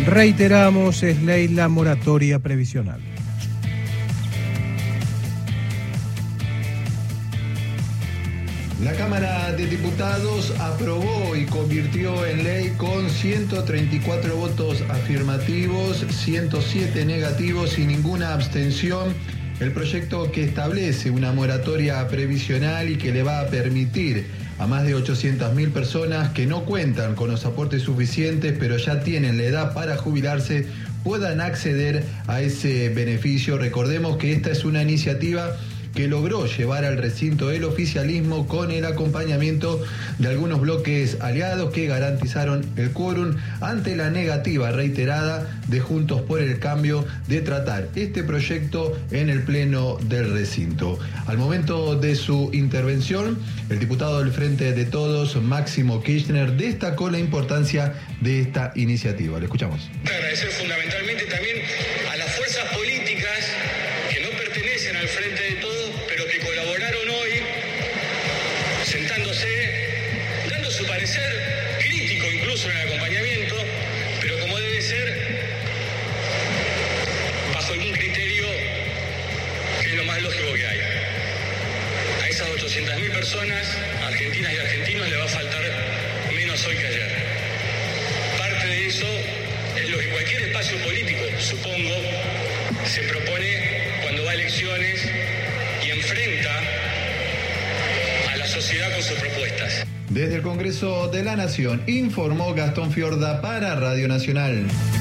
Reiteramos, es ley la moratoria previsional. La Cámara de Diputados aprobó y convirtió en ley con 134 votos afirmativos, 107 negativos y ninguna abstención el proyecto que establece una moratoria previsional y que le va a permitir a más de 800.000 personas que no cuentan con los aportes suficientes pero ya tienen la edad para jubilarse puedan acceder a ese beneficio. Recordemos que esta es una iniciativa que logró llevar al recinto el oficialismo con el acompañamiento de algunos bloques aliados que garantizaron el quórum ante la negativa reiterada de Juntos por el Cambio de tratar este proyecto en el pleno del recinto. Al momento de su intervención, el diputado del Frente de Todos, Máximo Kirchner, destacó la importancia de esta iniciativa. Lo escuchamos. Agradecer fundamentalmente también a las fuerzas políticas que no pertenecen al Frente de Todos, pero que colaboraron hoy, sentándose, dando su parecer crítico incluso en el acompañamiento, pero como debe ser, bajo algún criterio que es lo más lógico que hay. A esas 800.000 personas, argentinas y argentinos, le va a faltar menos hoy que ayer. Parte de eso es lo que cualquier espacio político, supongo, se propone cuando va a elecciones y enfrenta a la sociedad con sus propuestas. Desde el Congreso de la Nación, informó Gastón Fiorda para Radio Nacional.